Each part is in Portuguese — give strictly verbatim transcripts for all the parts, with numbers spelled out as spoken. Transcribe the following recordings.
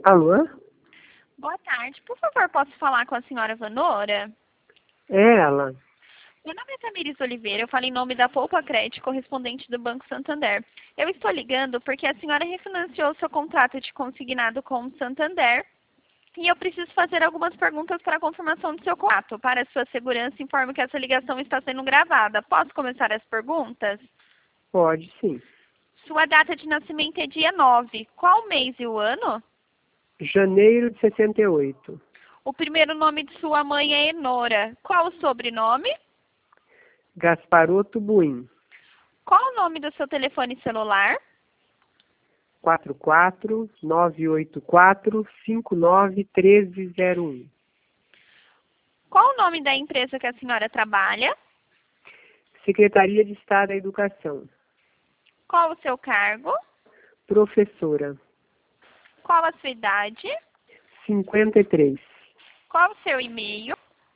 Alô? Boa tarde. Por favor, posso falar com a senhora Vanora? É ela. Meu nome é Tamires Oliveira, eu falo em nome da Poupa Crédito, correspondente do Banco Santander. Eu estou ligando porque a senhora refinanciou seu contrato de consignado com o Santander e eu preciso fazer algumas perguntas para a confirmação do seu contrato. Para sua segurança, informo que essa ligação está sendo gravada. Posso começar as perguntas? Pode sim. Sua data de nascimento é dia nove. Qual mês e o ano? Janeiro de sessenta e oito. O primeiro nome de sua mãe é Enora. Qual o sobrenome? Gasparotto Buim. Qual o nome do seu telefone celular? quatro quatro nove oito quatro cinco nove um três zero um. Qual o nome da empresa que a senhora trabalha? Secretaria de Estado da Educação. Qual o seu cargo? Professora. Qual a sua idade? cinquenta e três. Qual o seu e-mail?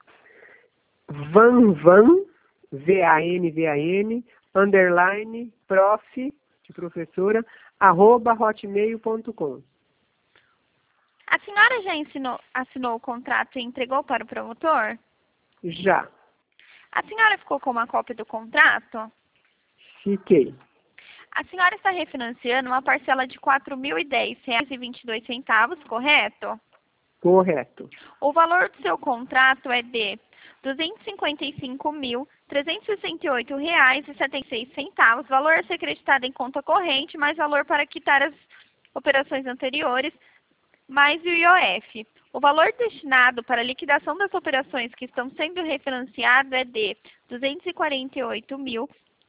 Vanvan, V A N V A N, underline, prof, de professora, arroba hotmail ponto com. A senhora já ensinou, assinou o contrato e entregou para o promotor? Já. A senhora ficou com uma cópia do contrato? Fiquei. A senhora está refinanciando uma parcela de quatro mil e dez reais e vinte e dois centavos, correto? Correto. O valor do seu contrato é de duzentos e cinquenta e cinco mil, trezentos e sessenta e oito reais e setenta e seis centavos, valor a ser creditado em conta corrente, mais valor para quitar as operações anteriores, mais o I O F. O valor destinado para a liquidação das operações que estão sendo refinanciadas é de duzentos e quarenta e oito mil,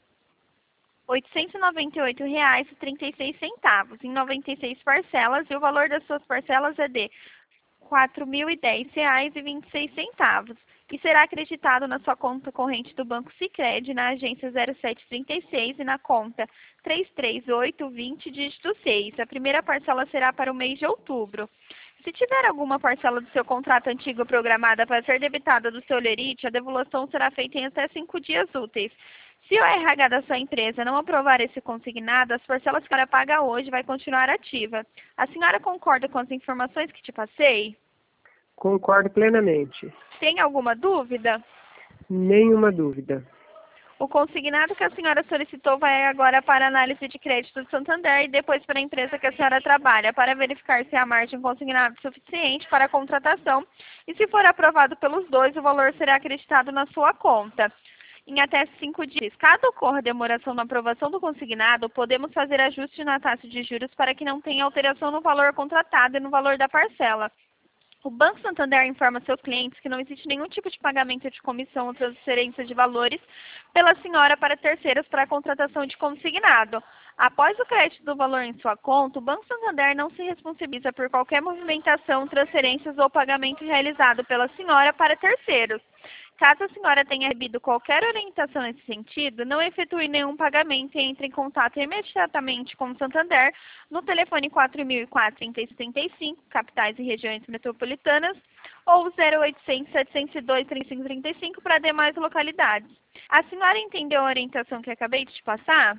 oitocentos e noventa e oito reais e trinta e seis centavos, em noventa e seis parcelas, e o valor das suas parcelas é de quatro mil e dez reais e vinte e seis centavos, e será acreditado na sua conta corrente do Banco Sicredi, na agência zero sete trinta e seis e na conta três três oito vinte, dígito seis. A primeira parcela será para o mês de outubro. Se tiver alguma parcela do seu contrato antigo programada para ser debitada do seu lerite, a devolução será feita em até cinco dias úteis. Se o R H da sua empresa não aprovar esse consignado, as parcelas que a senhora paga hoje vai continuar ativa. A senhora concorda com as informações que te passei? Concordo plenamente. Tem alguma dúvida? Nenhuma dúvida. O consignado que a senhora solicitou vai agora para a análise de crédito do Santander e depois para a empresa que a senhora trabalha, para verificar se há margem consignada suficiente para a contratação. E se for aprovado pelos dois, o valor será acreditado na sua conta em até cinco dias. Caso ocorra demoração na aprovação do consignado, podemos fazer ajuste na taxa de juros para que não tenha alteração no valor contratado e no valor da parcela. O Banco Santander informa seus clientes que não existe nenhum tipo de pagamento de comissão ou transferência de valores pela senhora para terceiros para a contratação de consignado. Após o crédito do valor em sua conta, o Banco Santander não se responsabiliza por qualquer movimentação, transferências ou pagamento realizado pela senhora para terceiros. Caso a senhora tenha recebido qualquer orientação nesse sentido, não efetue nenhum pagamento e entre em contato imediatamente com o Santander no telefone quatro mil e quatro, trinta e setenta e cinco, capitais e regiões metropolitanas, ou zero oitocentos, setecentos e dois, trinta e cinco trinta e cinco para demais localidades. A senhora entendeu a orientação que acabei de te passar?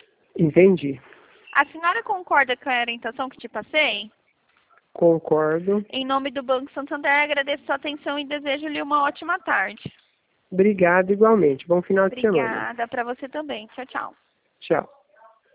Entendi. A senhora concorda com a orientação que te passei? Concordo. Em nome do Banco Santander, agradeço sua atenção e desejo-lhe uma ótima tarde. Obrigado igualmente. Bom final de semana. Obrigada para você também. Tchau, tchau. Tchau.